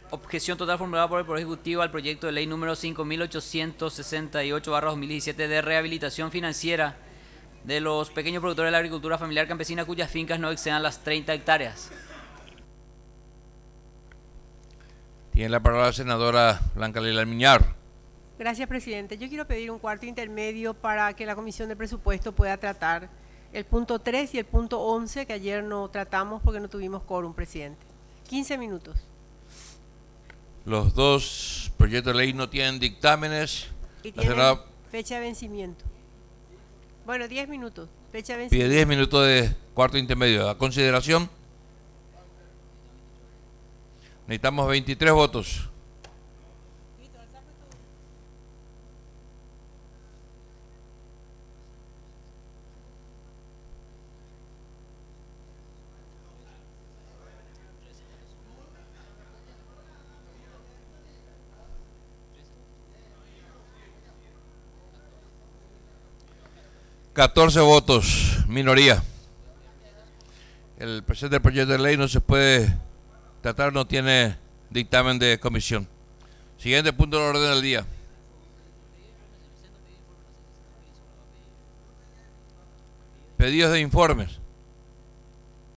Objeción total formulada por el Poder Ejecutivo al proyecto de ley número 5868/2017 de rehabilitación financiera de los pequeños productores de la agricultura familiar campesina cuyas fincas no excedan las 30 hectáreas. Tiene la palabra la senadora Blanca Lila Miñar. Gracias, presidente. Yo quiero pedir un cuarto intermedio para que la Comisión de Presupuesto pueda tratar el punto 3 y el punto 11 que ayer no tratamos porque no tuvimos quórum, presidente. 15 minutos. Los dos proyectos de ley no tienen dictámenes. Y La tienen senadora fecha de vencimiento. Bueno, 10 minutos. Fecha de pide vencimiento. 10 minutos de cuarto intermedio. A consideración, necesitamos 23 votos. $14 votos, minoría. El presente proyecto de ley no se puede tratar, no tiene dictamen de comisión. Siguiente punto del orden del día. Pedidos de informes.